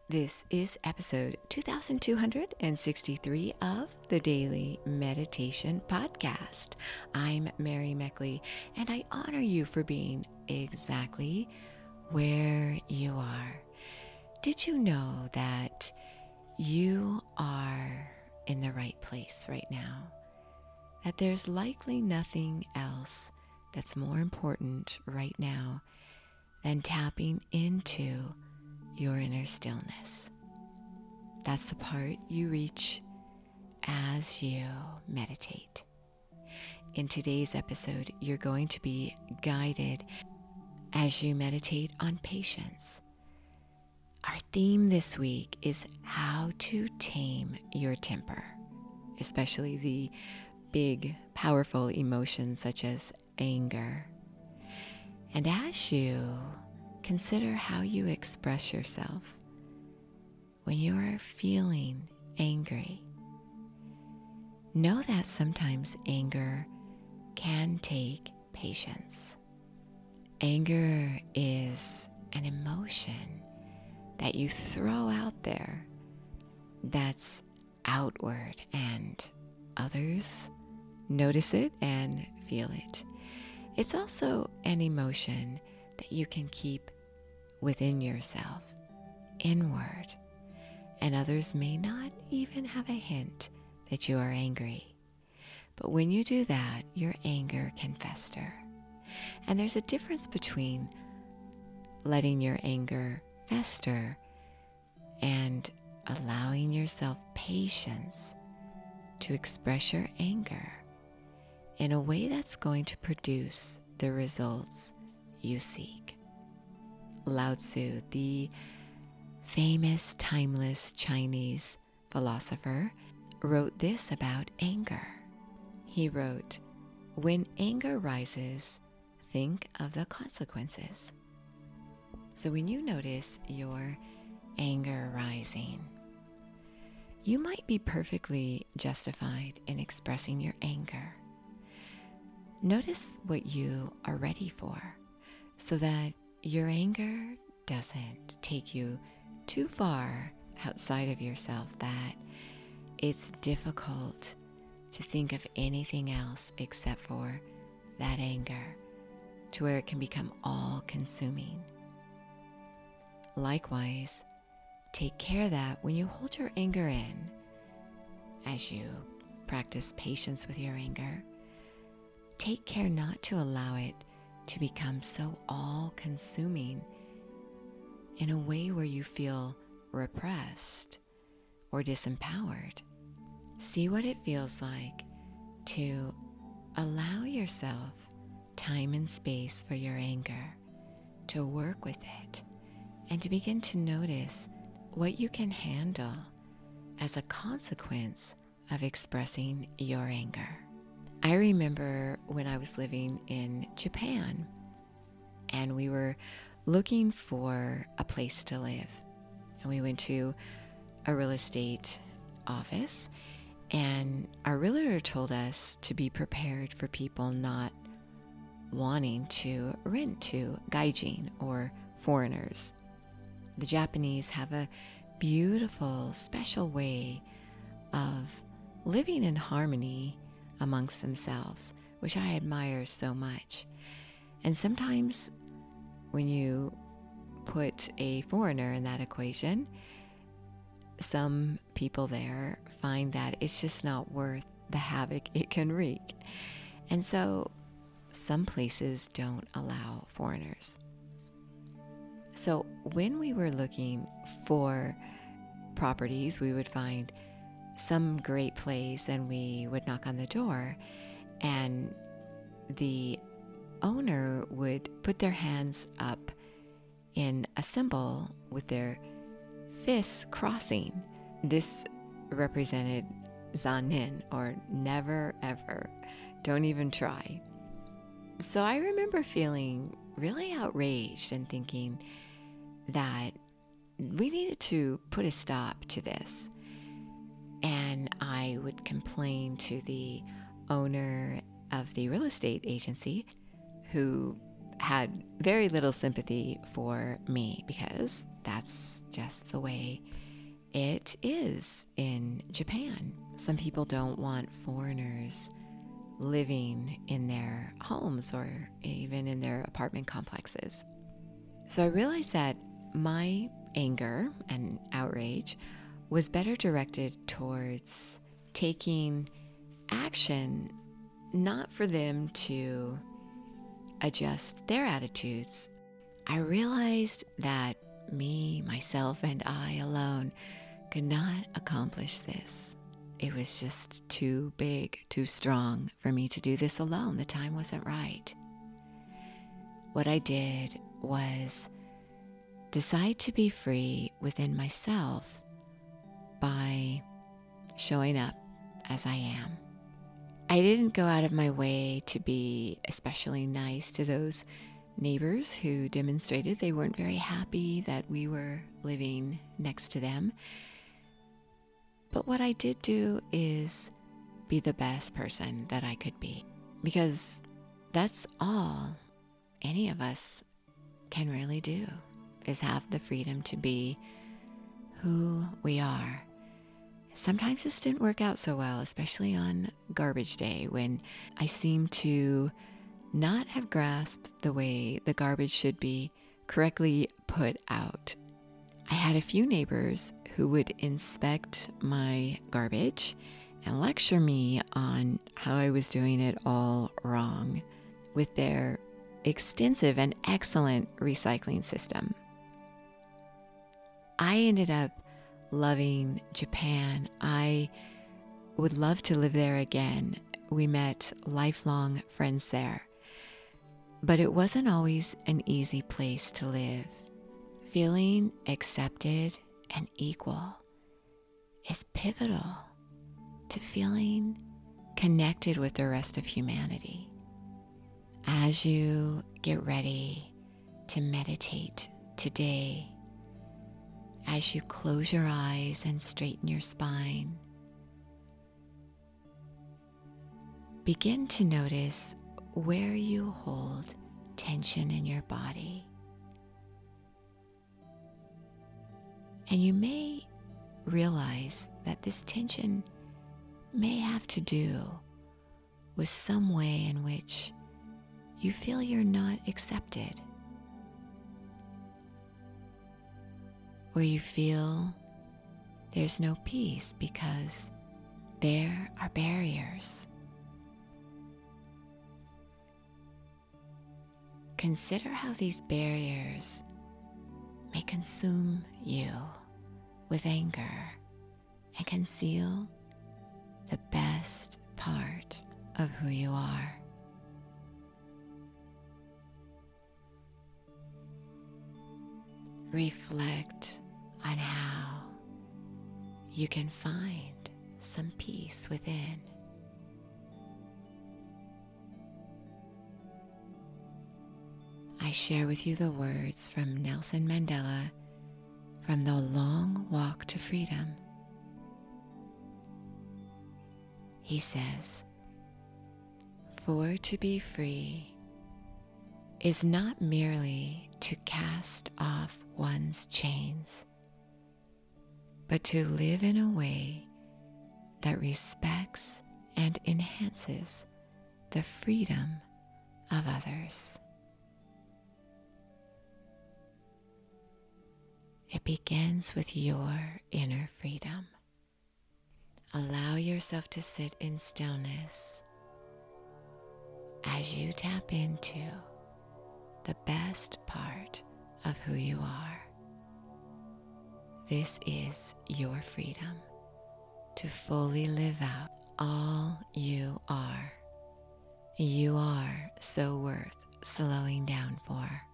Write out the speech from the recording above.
This is episode 2263 of the Daily Meditation Podcast. I'm Mary Meckley, and I honor you for being exactly where you are. Did you know that you are in the right place right now? That there's likely nothing else that's more important right now than tapping into your inner stillness. That's the part you reach as you meditate. In today's episode, you're going to be guided as you meditate on patience. Our theme this week is how to tame your temper, especially the big, powerful emotions such as anger. And as you consider how you express yourself when you are feeling angry, know that sometimes anger can take patience. Anger is an emotion that you throw out there that's outward, and others notice it and feel it. It's also an emotion that you can keep within yourself, inward, and others may not even have a hint that you are angry. But when you do that, your anger can fester. And there's a difference between letting your anger fester and allowing yourself patience to express your anger in a way that's going to produce the results you seek. Lao Tzu, the famous, timeless Chinese philosopher, wrote this about anger. He wrote, "When anger rises, think of the consequences." So when you notice your anger rising, you might be perfectly justified in expressing your anger. Notice what you are ready for so that your anger doesn't take you too far outside of yourself, that it's difficult to think of anything else except for that anger, to where it can become all-consuming. Likewise, take care that when you hold your anger in, as you practice patience with your anger, take care not to allow it to become so all-consuming in a way where you feel repressed or disempowered. See what it feels like to allow yourself time and space for your anger, to work with it, and to begin to notice what you can handle as a consequence of expressing your anger. I remember when I was living in Japan and we were looking for a place to live. And we went to a real estate office, and our realtor told us to be prepared for people not wanting to rent to gaijin or foreigners. The Japanese have a beautiful, special way of living in harmony amongst themselves, which I admire so much. And sometimes when you put a foreigner in that equation, some people there find that it's just not worth the havoc it can wreak. And so some places don't allow foreigners. So when we were looking for properties, we would find some great place and we would knock on the door, and the owner would put their hands up in a symbol with their fists crossing. This represented zanin, or never ever, don't even try. So I remember feeling really outraged and thinking that we needed to put a stop to this. And I would complain to the owner of the real estate agency, who had very little sympathy for me because that's just the way it is in Japan. Some people don't want foreigners living in their homes or even in their apartment complexes. So I realized that my anger and outrage was better directed towards taking action, not for them to adjust their attitudes. I realized that me, myself, and I alone could not accomplish this. It was just too big, too strong for me to do this alone. The time wasn't right. What I did was decide to be free within myself by showing up as I am. I didn't go out of my way to be especially nice to those neighbors who demonstrated they weren't very happy that we were living next to them. But what I did do is be the best person that I could be, because that's all any of us can really do, is have the freedom to be who we are. Sometimes this didn't work out so well, especially on garbage day, when I seemed to not have grasped the way the garbage should be correctly put out. I had a few neighbors who would inspect my garbage and lecture me on how I was doing it all wrong with their extensive and excellent recycling system. I ended up loving Japan. I would love to live there again. We met lifelong friends there. But it wasn't always an easy place to live. Feeling accepted and equal is pivotal to feeling connected with the rest of humanity. As you get ready to meditate today, as you close your eyes and straighten your spine, begin to notice where you hold tension in your body. And you may realize that this tension may have to do with some way in which you feel you're not accepted, or you feel there's no peace because there are barriers. Consider how these barriers may consume you with anger and conceal the best part of who you are. Reflect on how you can find some peace within. I share with you the words from Nelson Mandela from The Long Walk to Freedom. He says, "For to be free is not merely to cast off one's chains, but to live in a way that respects and enhances the freedom of others." It begins with your inner freedom. Allow yourself to sit in stillness as you tap into the best part of who you are. This is your freedom to fully live out all you are. You are so worth slowing down for.